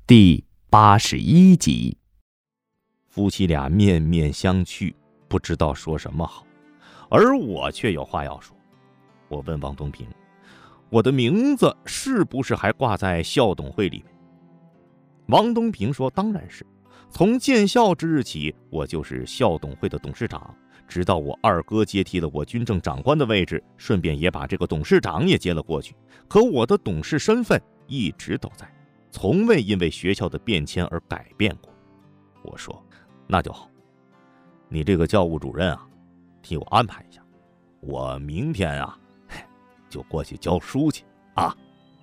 第81集。 夫妻俩面面相觑，不知道说什么好，而我却有话要说。我问王东平，我的名字是不是还挂在校董会里面？王东平说，当然是，从建校之日起，我就是校董会的董事长，直到我二哥接替了我军政长官的位置，顺便也把这个董事长也接了过去。可我的董事身份一直都在，从未因为学校的变迁而改变过。我说，那就好，你这个教务主任啊，替我安排一下，我明天啊就过去教书去啊。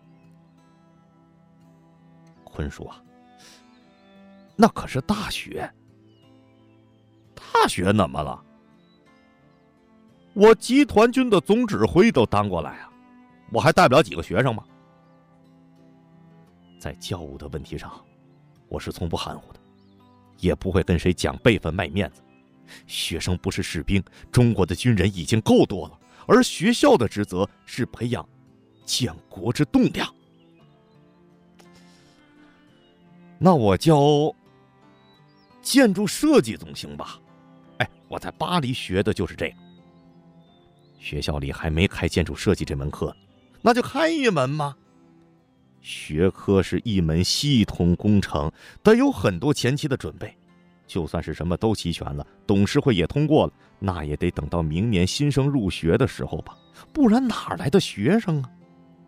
坤叔啊，那可是大学，大学怎么了？我集团军的总指挥都当过来啊，我还带不了几个学生吗？在教务的问题上，我是从不含糊的，也不会跟谁讲辈分卖面子。学生不是士兵，中国的军人已经够多了，而学校的职责是培养建国之栋梁。那我教建筑设计总行吧？我在巴黎学的就是这个。学校里还没开建筑设计这门课，那就开一门嘛。学科是一门系统工程，得有很多前期的准备。就算是什么都齐全了，董事会也通过了，那也得等到明年新生入学的时候吧，不然哪来的学生啊？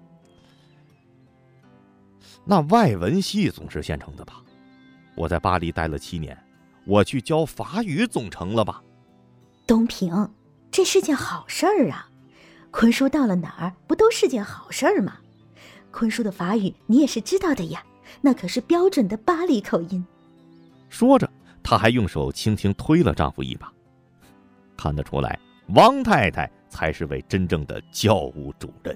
那外文系总是现成的吧？我在巴黎待了7年，我去教法语总成了吧？ 东平，这是件好事儿啊！坤叔到了哪儿，不都是件好事儿吗？坤叔的法语你也是知道的呀，那可是标准的巴黎口音。 说着，她还用手轻轻推了丈夫一把。看得出来，王太太才是位真正的教务主任。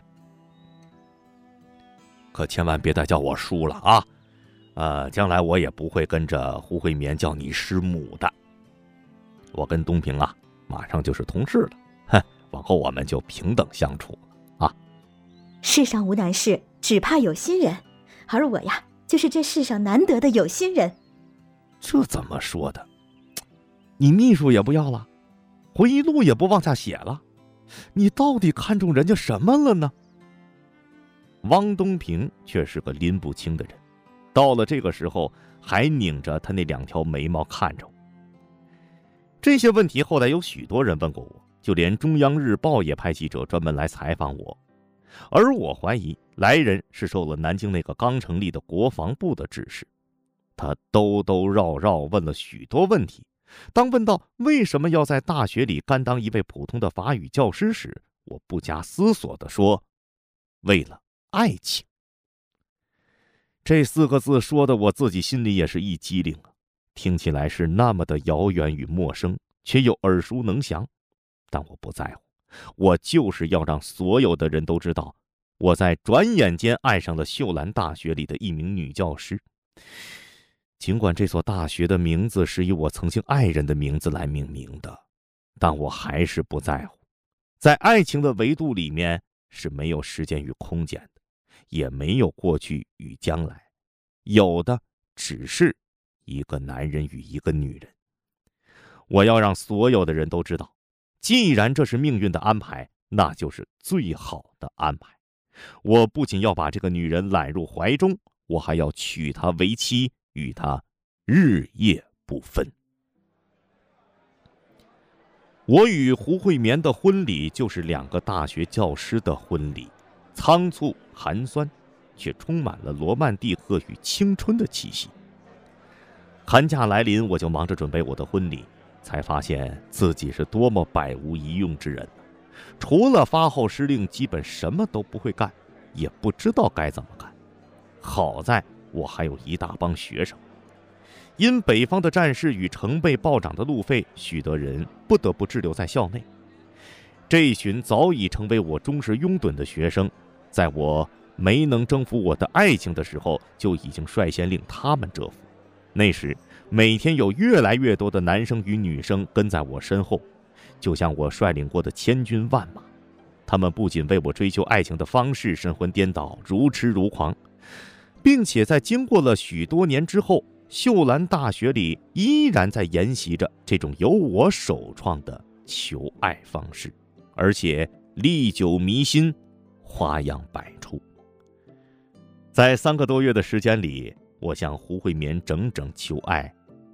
可千万别再叫我叔了啊！将来我也不会跟着胡慧棉叫你师母的。我跟东平啊，马上就是同事了，往后我们就平等相处了啊！ 世上无难事，只怕有心人，而我呀，就是这世上难得的有心人。 这怎么说的？你秘书也不要了，回忆录也不往下写了，你到底看中人家什么了呢？汪东平却是个拎不清的人，到了这个时候还拧着他那2条眉毛看着我。这些问题后来有许多人问过我，就连中央日报也派记者专门来采访我，而我怀疑来人是受了南京那个刚成立的国防部的指示。他兜兜绕绕问了许多问题，当问到为什么要在大学里甘当一位普通的法语教师时，我不加思索地说，为了爱情。这4个字说的我自己心里也是一激灵啊，听起来是那么的遥远与陌生，却又耳熟能详。但我不在乎，我就是要让所有的人都知道，我在转眼间爱上了秀兰大学里的一名女教师。尽管这所大学的名字是以我曾经爱人的名字来命名的，但我还是不在乎。在爱情的维度里面，是没有时间与空间的，也没有过去与将来，有的只是一个男人与一个女人。我要让所有的人都知道，既然这是命运的安排，那就是最好的安排。我不仅要把这个女人揽入怀中，我还要娶她为妻，与她日夜不分。我与胡慧棉的婚礼就是2个大学教师的婚礼，仓促寒酸，却充满了罗曼蒂克与青春的气息。寒假来临，我就忙着准备我的婚礼，才发现自己是多么百无一用之人，除了发号施令，基本什么都不会干，也不知道该怎么干。好在我还有一大帮学生，因北方的战事与成倍暴涨的路费，许多人不得不滞留在校内。这一群早已成为我忠实拥趸的学生，在我没能征服我的爱情的时候，就已经率先令他们折服。那时每天有越来越多的男生与女生跟在我身后，就像我率领过的千军万马。他们不仅为我追求爱情的方式神魂颠倒，如痴如狂， 并且在经过了许多年之后，秀兰大学里依然在沿袭着这种由我首创的求爱方式，而且历久弥新，花样百出。在3个多月的时间里，我向胡慧棉整整求爱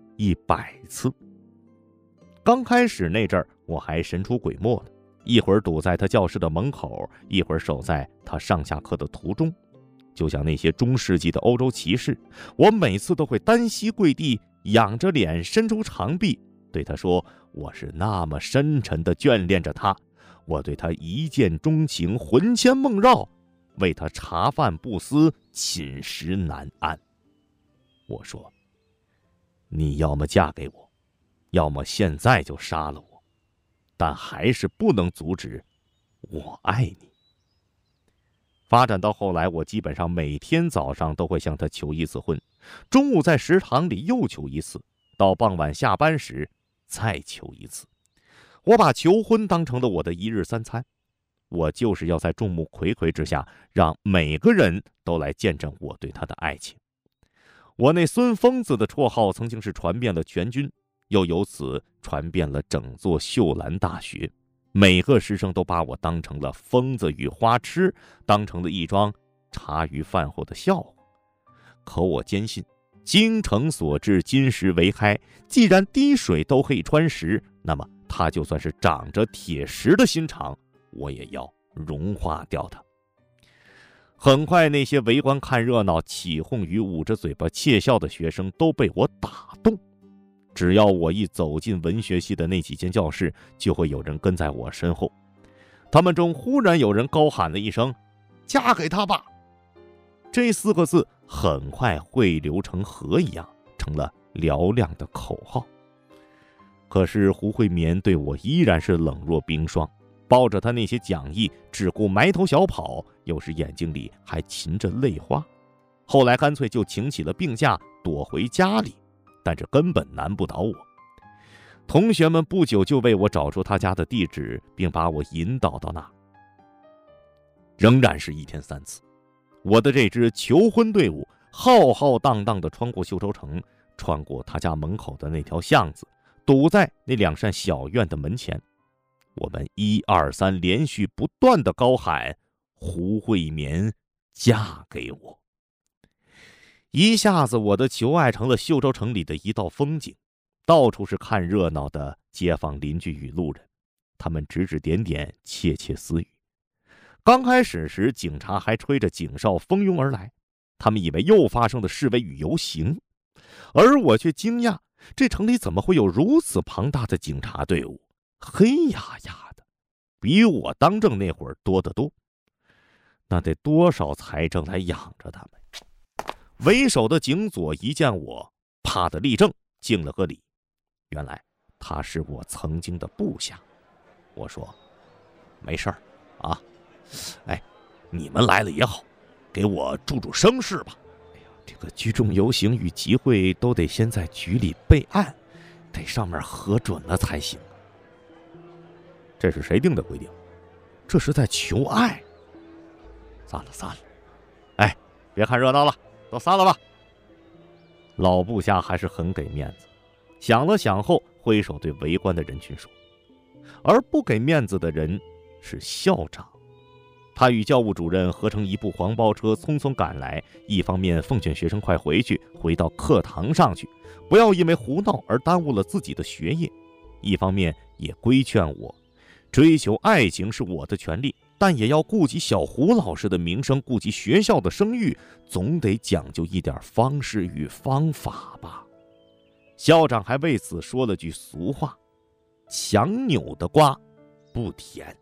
100次。刚开始那阵儿，我还神出鬼没的，一会儿堵在他教室的门口，一会儿守在他上下课的途中。就像那些中世纪的欧洲骑士，我每次都会单膝跪地，仰着脸，伸出长臂，对他说，我是那么深沉地眷恋着他，我对他一见钟情，魂牵梦绕，为他茶饭不思，寝食难安。我说，你要么嫁给我，要么现在就杀了我，但还是不能阻止我爱你。发展到后来，我基本上每天早上都会向他求1次婚，中午在食堂里又求1次，到傍晚下班时再求1次。我把求婚当成了我的1日3餐，我就是要在众目睽睽之下，让每个人都来见证我对他的爱情。我那孙疯子的绰号曾经是传遍了全军，又由此传遍了整座秀兰大学。每个师生都把我当成了疯子与花痴，当成了一桩茶余饭后的笑话。可我坚信，精诚所至，金石为开。既然滴水都可以穿石，那么他就算是长着铁石的心肠，我也要融化掉它。很快，那些围观看热闹、起哄与捂着嘴巴窃笑的学生都被我打动。只要我一走进文学系的那几间教室，就会有人跟在我身后。他们中忽然有人高喊了一声，嫁给他吧。这4个字很快汇流成河一样，成了嘹亮的口号。可是胡慧棉对我依然是冷若冰霜，抱着他那些讲义只顾埋头小跑，有时眼睛里还噙着泪花。后来干脆就请起了病假，躲回家里，但这根本难不倒我。同学们不久就为我找出他家的地址，并把我引导到那儿。仍然是1天3次，我的这支求婚队伍浩浩荡荡地穿过秀州城，穿过他家门口的那条巷子，堵在那2扇小院的门前。我们1、2、3连续不断地高喊，胡慧棉，嫁给我。一下子，我的求爱成了秀州城里的一道风景，到处是看热闹的街坊邻居与路人，他们指指点点，窃窃私语。刚开始时，警察还吹着警哨蜂拥而来，他们以为又发生了示威与游行，而我却惊讶，这城里怎么会有如此庞大的警察队伍，黑压压的，比我当政那会儿多得多。那得多少财政来养着他们？为首的警佐一见我，啪的立正，敬了个礼。原来他是我曾经的部下。我说，没事儿啊，你们来了也好，给我助助声势吧。这个聚众游行与集会都得先在局里备案，得上面核准了才行。这是谁定的规定？这是在求爱。散了，别看热闹了，都散了吧。老部下还是很给面子，想了想后，挥手对围观的人群说。而不给面子的人是校长，他与教务主任合成一部黄包车匆匆赶来，一方面奉劝学生快回去，回到课堂上去，不要因为胡闹而耽误了自己的学业，一方面也规劝我，追求爱情是我的权利，但也要顾及小胡老师的名声，顾及学校的声誉，总得讲究一点方式与方法吧。校长还为此说了句俗话，强扭的瓜不甜。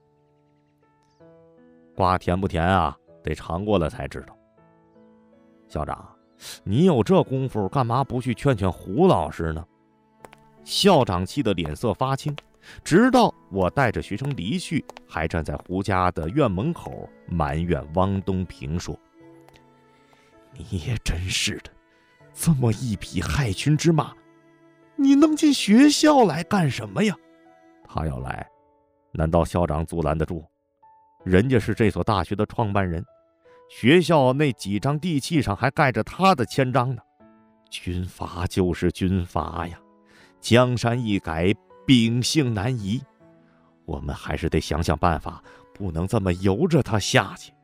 瓜甜不甜啊，得尝过了才知道。校长，你有这功夫，干嘛不去劝劝胡老师呢？校长气得脸色发青，直到我带着学生离去，还站在胡家的院门口埋怨汪东平说，你也真是的，这么一匹害群之马，你弄进学校来干什么呀？他要来，难道校长阻拦得住？人家是这所大学的创办人， 学校那几张地契上还盖着他的签章呢。军阀就是军阀呀，江山易改，秉性难移。我们还是得想想办法，不能这么由着他下去。